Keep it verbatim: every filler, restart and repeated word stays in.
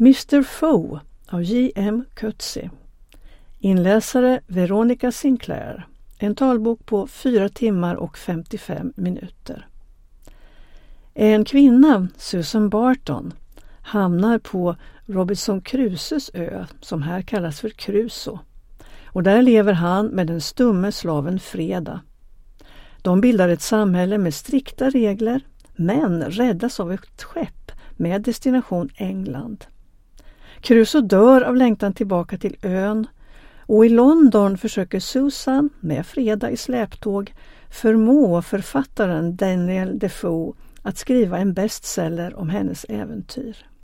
mister Foe av J M Coetzee. Inläsare Veronica Sinclair. En talbok på fyra timmar och femtiofem minuter. En kvinna, Susan Barton, hamnar på Robinson Crusoes ö, som här kallas för Crusoe. Och där lever han med den stumme slaven Freda. De bildar ett samhälle med strikta regler, men räddas av ett skepp med destination England. Crusoe dör av längtan tillbaka till ön, och i London försöker Susan med Freda i släptåg förmå författaren Daniel Defoe att skriva en bestseller om hennes äventyr.